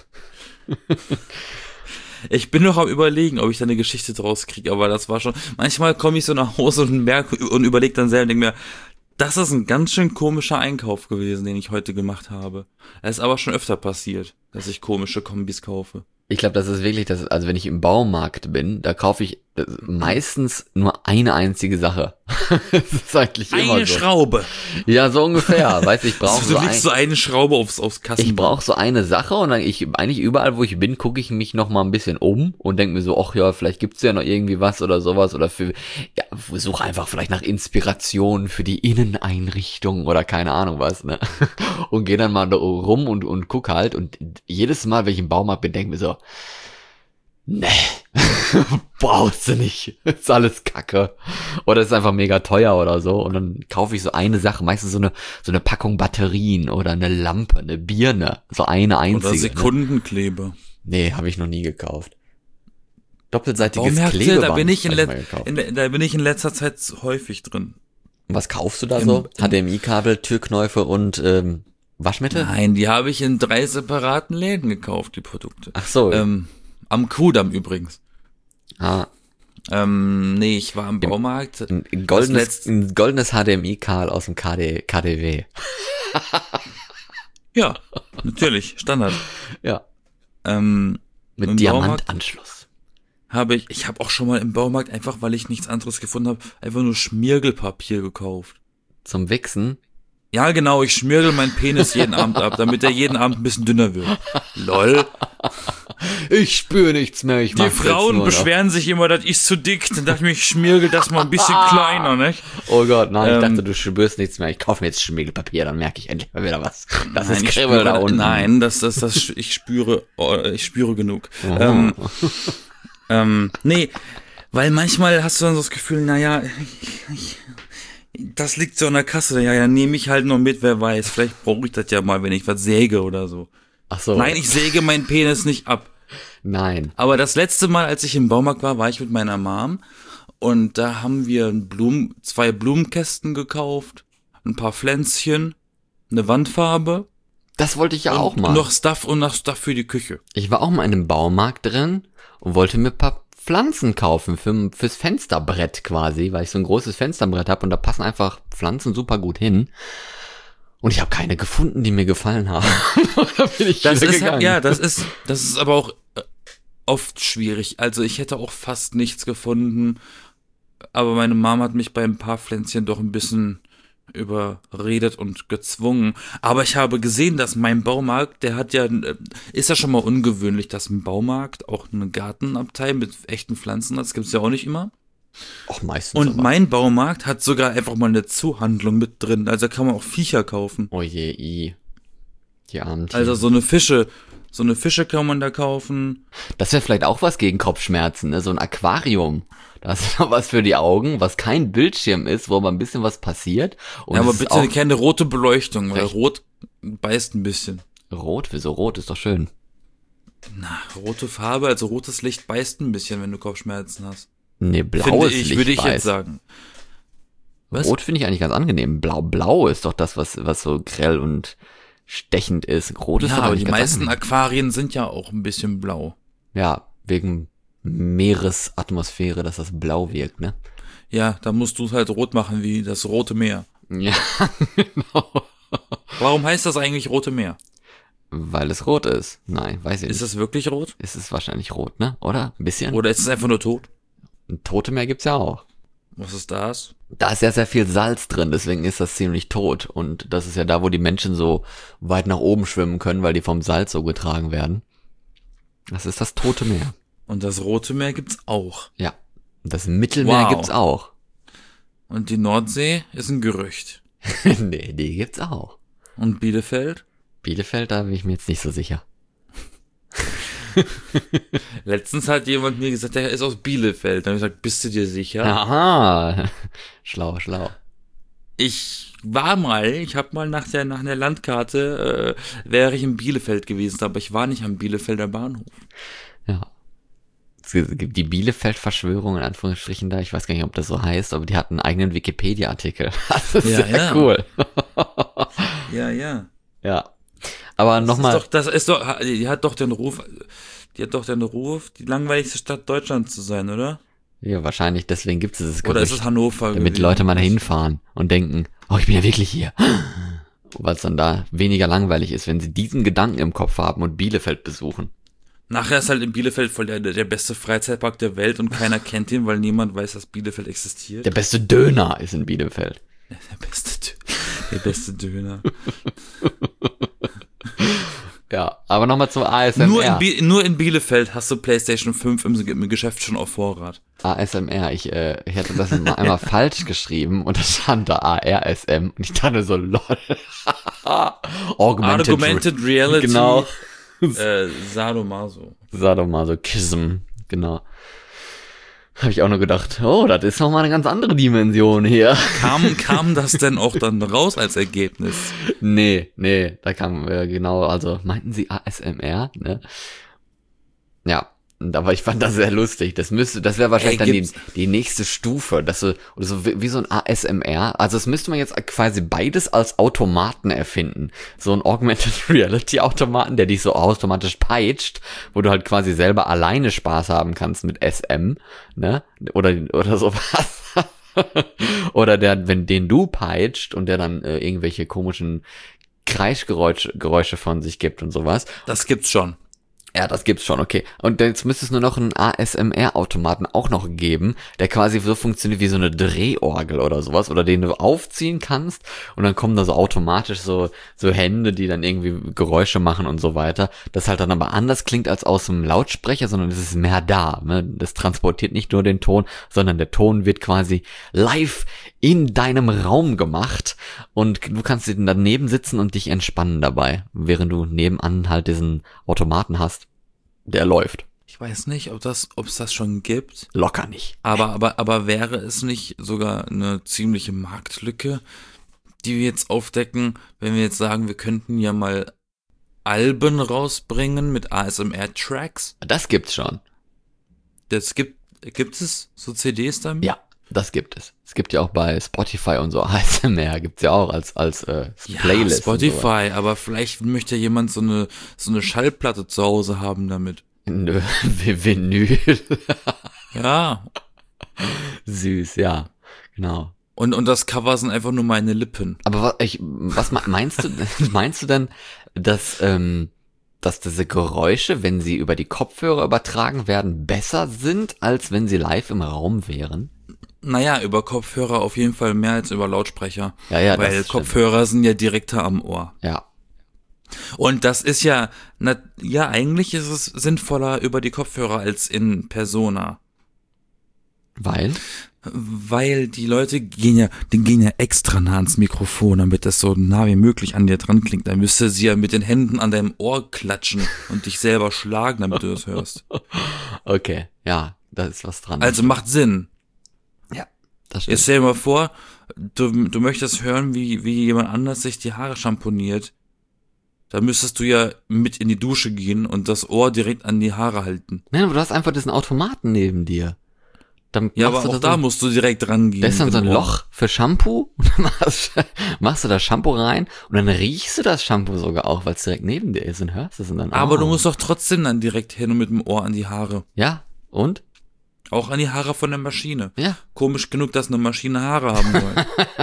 Ich bin noch am Überlegen, ob ich da eine Geschichte draus kriege, aber das war schon. Manchmal komme ich so nach Hause und merke und überlege dann selber und denke mir, das ist ein ganz schön komischer Einkauf gewesen, den ich heute gemacht habe. Es ist aber schon öfter passiert, dass ich komische Kombis kaufe.
Ich glaube, das ist wirklich das, also wenn ich im Baumarkt bin, da kaufe ich meistens nur eine einzige Sache. Das ist eigentlich immer
Eine
so.
Schraube.
Ja, so ungefähr. Weißt du, ich brauche
Du legst so eine Schraube aufs Kassenband.
Ich brauche so eine Sache und dann eigentlich überall, wo ich bin, gucke ich mich noch mal ein bisschen um und denke mir so, ach ja, vielleicht gibt's ja noch irgendwie was oder sowas oder suche einfach vielleicht nach Inspiration für die Inneneinrichtung oder keine Ahnung was, ne? Und gehe dann mal da rum und guck halt und jedes Mal, wenn ich im Baumarkt bin, denke mir so, nee, brauchst du nicht. Ist alles Kacke. Oder ist einfach mega teuer oder so. Und dann kaufe ich so eine Sache, meistens so eine Packung Batterien oder eine Lampe, eine Birne. So eine einzige.
Oder Sekundenkleber.
Ne? Nee, habe ich noch nie gekauft. Doppelseitiges
Baumärkte,
Klebeband.
da bin ich in letzter Zeit häufig drin.
Was kaufst du da so? HDMI-Kabel, Türknäufe und Waschmittel?
Nein, die habe ich in 3 separaten Läden gekauft, die Produkte.
Ach so.
Am Kudamm übrigens.
Ah.
Nee, ich war im Baumarkt.
Ein goldenes HDMI-Kabel aus dem KDW.
Ja, natürlich, Standard.
Ja.
Mit
Diamantanschluss.
Ich habe auch schon mal im Baumarkt, einfach weil ich nichts anderes gefunden habe, einfach nur Schmirgelpapier gekauft.
Zum Wichsen?
Ja, genau, ich schmirgel meinen Penis jeden Abend ab, damit er jeden Abend ein bisschen dünner wird. Lol.
Ich spüre nichts mehr.
Die Frauen beschweren sich immer, dass ich zu dick. Dann dachte ich mir, ich schmirgel das mal ein bisschen kleiner, ne?
Oh Gott, nein, ich dachte, du spürst nichts mehr. Ich kaufe mir jetzt Schmirgelpapier, dann merke ich endlich mal wieder was. Das ist Kribbel da unten.
Nein, ich spüre genug. Nee, weil manchmal hast du dann so das Gefühl, naja, das liegt so an der Kasse. Ja, nehme ich halt noch mit, wer weiß. Vielleicht brauche ich das ja mal, wenn ich was säge oder so.
Ach so.
Nein, ich säge meinen Penis nicht ab.
Nein.
Aber das letzte Mal, als ich im Baumarkt war ich mit meiner Mom und da haben wir 2 Blumenkästen gekauft, ein paar Pflänzchen, eine Wandfarbe.
Das wollte ich ja auch mal.
Und noch Stuff für die Küche.
Ich war auch mal in einem Baumarkt drin und wollte mir ein paar Pflanzen kaufen fürs Fensterbrett quasi, weil ich so ein großes Fensterbrett habe und da passen einfach Pflanzen super gut hin. Und ich habe keine gefunden, die mir gefallen haben. Da bin ich
das
wieder
ist
gegangen.
Ja, das ist aber auch oft schwierig. Also ich hätte auch fast nichts gefunden, aber meine Mom hat mich bei ein paar Pflänzchen doch ein bisschen überredet und gezwungen. Aber ich habe gesehen, dass mein Baumarkt, ist ja schon mal ungewöhnlich, dass ein Baumarkt auch eine Gartenabteil mit echten Pflanzen hat. Das gibt's ja auch nicht immer.
Auch meistens.
Und
aber.
mein Baumarkt hat sogar einfach mal eine Zuhandlung mit drin. Also da kann man auch Viecher kaufen.
Oh je, die armen Tiere.
Also so eine Fische kann man da kaufen.
Das wäre vielleicht auch was gegen Kopfschmerzen, ne? So ein Aquarium. Das ist noch was für die Augen, was kein Bildschirm ist, wo mal ein bisschen was passiert. Und
ja, aber bitte keine rote Beleuchtung, weil
Recht.
Rot beißt ein bisschen.
Rot? Wieso rot? Ist doch schön.
Na, rote Farbe, also rotes Licht beißt ein bisschen, wenn du Kopfschmerzen hast.
Nee, blaues Licht
würde ich
beißt.
jetzt sagen. Was?
Rot finde ich eigentlich ganz angenehm. Blau ist doch das, was so grell und stechend ist. Rot ist
Ja,
doch
aber
eigentlich
die
ganz
meisten
angenehm.
Aquarien sind ja auch ein bisschen blau.
Ja, wegen Meeresatmosphäre, dass das blau wirkt, ne?
Ja, da musst du es halt rot machen wie das Rote Meer.
Ja, genau.
Warum heißt das eigentlich Rote Meer?
Weil es rot ist. Nein, weiß ich
Ist
nicht.
es wirklich rot?
Ist es wahrscheinlich rot, ne? Oder? Ein bisschen?
Oder ist es einfach nur tot?
Ein Tote Meer gibt's ja auch.
Was ist das?
Da ist ja sehr viel Salz drin, deswegen ist das ziemlich tot. Und das ist ja da, wo die Menschen so weit nach oben schwimmen können, weil die vom Salz so getragen werden. Das ist das Tote Meer.
Und das Rote Meer gibt's auch.
Ja. Und das Mittelmeer
Wow.
gibt's auch.
Und die Nordsee ist ein Gerücht.
Nee, die gibt's auch.
Und Bielefeld?
Bielefeld, da bin ich mir jetzt nicht so sicher.
Letztens hat jemand mir gesagt, der ist aus Bielefeld. Dann habe ich gesagt, bist du dir sicher?
Aha. Schlau.
Ich habe mal nach der Landkarte, wäre ich in Bielefeld gewesen, aber ich war nicht am Bielefelder Bahnhof.
Ja. Es gibt die Bielefeld-Verschwörung in Anführungsstrichen da. Ich weiß gar nicht, ob das so heißt, aber die hat einen eigenen Wikipedia-Artikel. Das ist sehr cool.
Ja.
Ja. Aber nochmal.
Die hat doch den Ruf, die langweiligste Stadt Deutschlands zu sein, oder?
Ja, wahrscheinlich, deswegen gibt es das
Gerücht. Oder ist es Hannover
damit gewesen? Leute mal da hinfahren und denken, oh, ich bin ja wirklich hier. Weil es dann da weniger langweilig ist, wenn sie diesen Gedanken im Kopf haben und Bielefeld besuchen.
Nachher ist halt in Bielefeld voll der beste Freizeitpark der Welt und keiner kennt ihn, weil niemand weiß, dass Bielefeld existiert.
Der beste Döner ist in Bielefeld.
Der beste Döner.
Ja, aber nochmal zum ASMR.
Nur in Bielefeld hast du PlayStation 5 im Geschäft schon auf Vorrat.
ASMR, ich hatte das einmal falsch geschrieben und das stand da ARSM und ich dachte so, lol.
Augmented Reality.
Genau.
Sadomasochism,
genau. Habe ich auch nur gedacht, oh, das ist nochmal eine ganz andere Dimension hier.
Kam das denn auch dann raus als Ergebnis?
Nee, da kam genau, also meinten sie ASMR, ne? Ja, aber ich fand das sehr lustig. Das wäre wahrscheinlich dann die nächste Stufe, dass so wie so ein ASMR. Also das müsste man jetzt quasi beides als Automaten erfinden. So ein Augmented Reality Automaten, der dich so automatisch peitscht, wo du halt quasi selber alleine Spaß haben kannst mit SM, ne? Oder sowas. Oder den du peitscht und der dann irgendwelche komischen Kreischgeräusche von sich gibt und sowas.
Das gibt's schon.
Ja, das gibt's schon, okay. Und jetzt müsste es nur noch einen ASMR-Automaten auch noch geben, der quasi so funktioniert wie so eine Drehorgel oder sowas, oder den du aufziehen kannst und dann kommen da so automatisch so Hände, die dann irgendwie Geräusche machen und so weiter. Das halt dann aber anders klingt als aus dem Lautsprecher, sondern es ist mehr da. Ne? Das transportiert nicht nur den Ton, sondern der Ton wird quasi live in deinem Raum gemacht und du kannst daneben sitzen und dich entspannen dabei, während du nebenan halt diesen Automaten hast. Der läuft.
Ich weiß nicht, ob es das schon gibt.
Locker nicht.
Aber wäre es nicht sogar eine ziemliche Marktlücke, die wir jetzt aufdecken, wenn wir jetzt sagen, wir könnten ja mal Alben rausbringen mit ASMR-Tracks?
Das gibt's schon.
Gibt es so CDs damit?
Ja, das gibt es. Es gibt ja auch bei Spotify und so ASMR, gibt's ja auch als Playlist.
Ja, Spotify, aber vielleicht möchte jemand so eine Schallplatte zu Hause haben damit.
Vinyl.
Ja.
Süß, ja, genau.
Und das Cover sind einfach nur meine Lippen.
Aber was meinst du? Meinst du denn, dass diese Geräusche, wenn sie über die Kopfhörer übertragen werden, besser sind, als wenn sie live im Raum wären?
Naja, über Kopfhörer auf jeden Fall mehr als über Lautsprecher.
Ja,
weil Kopfhörer sind ja direkter am Ohr.
Ja.
Und das ist eigentlich ist es sinnvoller über die Kopfhörer als in Persona.
Weil?
Weil die Leute gehen ja extra nah ans Mikrofon, damit das so nah wie möglich an dir dran klingt. Dann müsste sie ja mit den Händen an deinem Ohr klatschen und dich selber schlagen, damit du das hörst.
Okay, ja, da ist was dran.
Also macht Sinn.
Ja, das stimmt.
Jetzt stell dir mal vor, du möchtest hören, wie jemand anders sich die Haare schamponiert. Da müsstest du ja mit in die Dusche gehen und das Ohr direkt an die Haare halten.
Nein, aber du hast einfach diesen Automaten neben dir. Dann
ja, aber auch da musst du direkt rangehen.
Da ist dann so ein Loch für Shampoo und dann machst du das Shampoo rein und dann riechst du das Shampoo sogar auch, weil es direkt neben dir ist und hörst es und dann
aber du musst doch trotzdem dann direkt hin und mit dem Ohr an die Haare.
Ja, und?
Auch an die Haare von der Maschine.
Ja.
Komisch genug, dass eine Maschine Haare haben soll.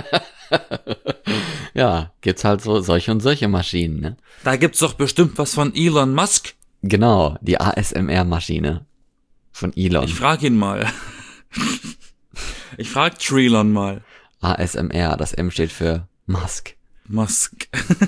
Ja, gibt's halt so solche und solche Maschinen, ne?
Da gibt's doch bestimmt was von Elon Musk.
Genau, die ASMR-Maschine von Elon.
Ich frag ihn mal. Ich frag Trelon mal.
ASMR, das M steht für Musk.
Musk.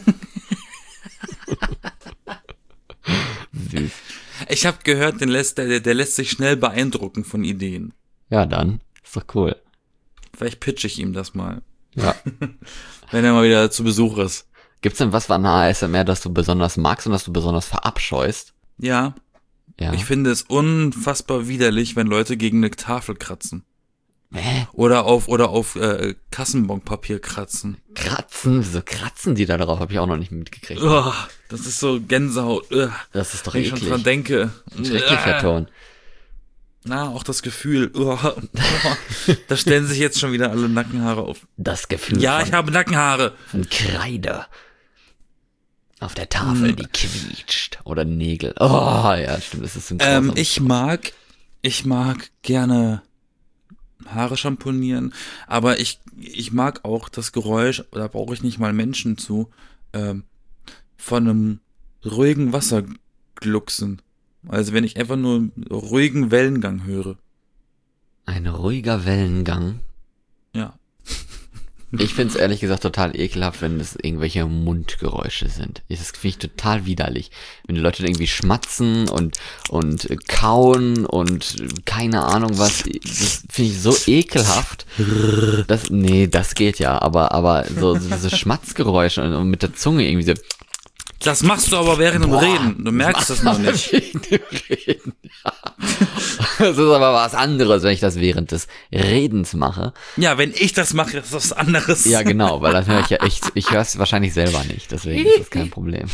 Süß.
Ich habe gehört, der lässt sich schnell beeindrucken von Ideen.
Ja, dann. Ist doch cool.
Vielleicht pitche ich ihm das mal.
Ja.
Wenn er mal wieder zu Besuch ist.
Gibt's denn was an ASMR, das du besonders magst und das du besonders verabscheust?
Ja,
Ja.
ich finde es unfassbar widerlich, wenn Leute gegen eine Tafel kratzen.
Hä?
Oder auf Kassenbonpapier kratzen.
Kratzen? Wieso kratzen die da drauf? Habe ich auch noch nicht mitgekriegt.
Das ist so Gänsehaut.
Das ist doch
Wenn ich schon
eklig.
dran denke.
Ein schrecklicher Ton.
Na, auch das Gefühl. Da stellen sich jetzt schon wieder alle Nackenhaare auf.
Das Gefühl
Ja, ich habe Nackenhaare.
von Kreide. Auf der Tafel, die quietscht. Oder Nägel. Oh, ja, stimmt. Das ist so ein
Ich mag gerne Haare schamponieren, aber ich mag auch das Geräusch, da brauche ich nicht mal Menschen zu, von einem ruhigen Wasser glucksen. Also wenn ich einfach nur einen ruhigen Wellengang höre.
Ein ruhiger Wellengang.
Ja.
Ich find's ehrlich gesagt total ekelhaft, wenn es irgendwelche Mundgeräusche sind. Das finde ich total widerlich. Wenn die Leute dann irgendwie schmatzen und kauen und keine Ahnung was, das finde ich so ekelhaft. Das geht ja, aber so diese Schmatzgeräusche und mit der Zunge irgendwie so.
Das machst du aber während dem Reden. Du merkst das noch nicht.
Reden. Das ist aber was anderes, wenn ich das während des Redens mache.
Ja, wenn ich das mache, ist das was anderes.
Ja, genau, weil dann höre ich ja echt, ich höre es wahrscheinlich selber nicht, deswegen ist das kein Problem.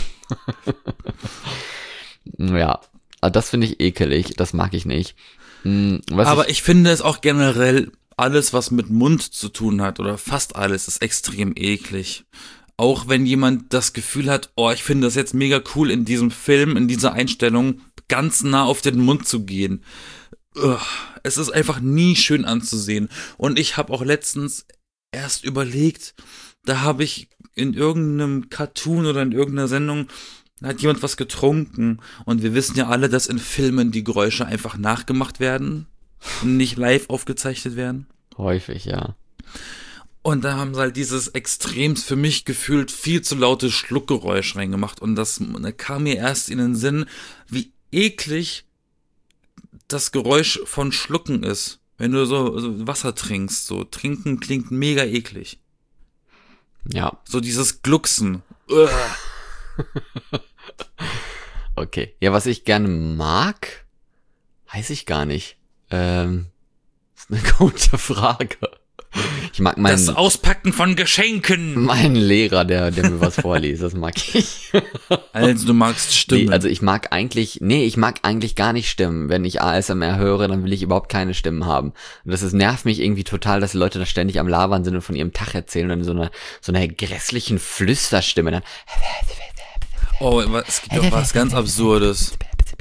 Ja, das finde ich ekelig, das mag ich nicht.
Aber ich finde es auch generell, alles, was mit Mund zu tun hat, oder fast alles, ist extrem eklig. Auch wenn jemand das Gefühl hat, oh, ich finde das jetzt mega cool, in diesem Film, in dieser Einstellung, ganz nah auf den Mund zu gehen. Es ist einfach nie schön anzusehen. Und ich habe auch letztens erst überlegt, da habe ich in irgendeinem Cartoon oder in irgendeiner Sendung, da hat jemand was getrunken. Und wir wissen ja alle, dass in Filmen die Geräusche einfach nachgemacht werden und nicht live aufgezeichnet werden.
Häufig, ja.
Und da haben sie halt dieses extremst für mich gefühlt viel zu laute Schluckgeräusch reingemacht. Und da kam mir erst in den Sinn, wie eklig das Geräusch von Schlucken ist. Wenn du so Wasser trinkst, so trinken klingt mega eklig.
Ja.
So dieses Glucksen.
Okay. Ja, was ich gerne mag, weiß ich gar nicht. Ist eine gute Frage. Ich mag
das Auspacken von Geschenken.
Meinen Lehrer, der mir was vorliest, das mag ich.
Also du magst Stimmen.
Nee, also ich mag eigentlich gar nicht Stimmen. Wenn ich ASMR höre, dann will ich überhaupt keine Stimmen haben. Und nervt mich irgendwie total, dass die Leute da ständig am Labern sind und von ihrem Tag erzählen und dann so einer grässlichen Flüsterstimme dann.
Oh, es gibt doch was ganz Absurdes.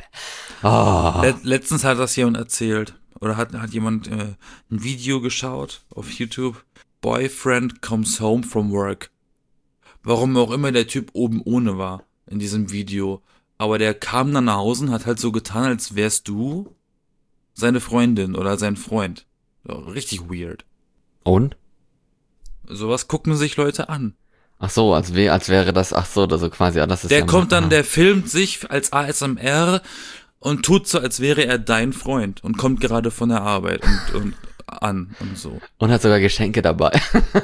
Oh.
Letztens hat das jemand erzählt. Oder hat jemand ein Video geschaut auf YouTube? Boyfriend comes home from work. Warum auch immer der Typ oben ohne war in diesem Video. Aber der kam dann nach Hause und hat halt so getan, als wärst du seine Freundin oder sein Freund. So, richtig weird.
Und?
Sowas gucken sich Leute an.
Ach so, als wäre das, also quasi, das ist
der
ja
kommt dann, der filmt sich als ASMR und tut so, als wäre er dein Freund und kommt gerade von der Arbeit und an und so.
Und hat sogar Geschenke dabei.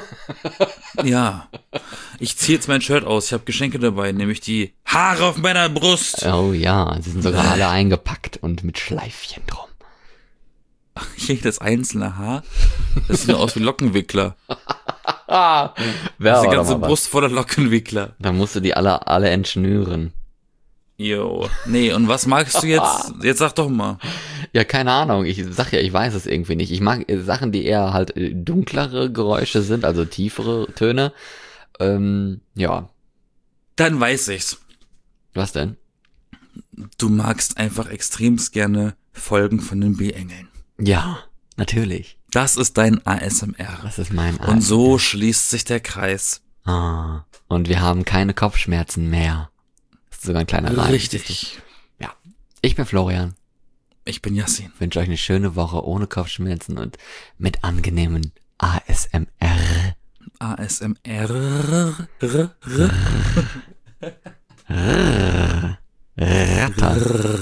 Ja. Ich ziehe jetzt mein Shirt aus. Ich habe Geschenke dabei, nämlich die Haare auf meiner Brust.
Oh ja, sie sind sogar alle eingepackt und mit Schleifchen drum.
Jedes einzelne Haar. Das sieht nur aus wie Lockenwickler.
Das
ist die ganze Brust voller Lockenwickler.
Da musst du die alle entschnüren.
Jo. Nee, und was magst du jetzt? Jetzt sag doch mal.
Ja, keine Ahnung. Ich sag ja, ich weiß es irgendwie nicht. Ich mag Sachen, die eher halt dunklere Geräusche sind, also tiefere Töne. Ja.
Dann weiß ich's.
Was denn?
Du magst einfach extremst gerne Folgen von den B-Engeln.
Ja, natürlich.
Das ist dein ASMR.
Das ist mein ASMR.
Und so schließt sich der Kreis.
Ah, und wir haben keine Kopfschmerzen mehr. Das ist sogar ein kleiner Reim.
Richtig.
Ja. Ich bin Florian.
Ich bin Yassin.
Wünsche euch eine schöne Woche ohne Kopfschmerzen und mit angenehmen ASMR.
ASMR.
Ratter.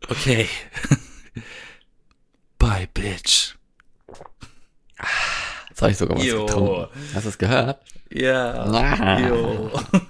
Okay. Bye, bitch.
Jetzt habe ich sogar was
Jo.
getrunken. Hast du es gehört?
Ja.
Ah.
Jo.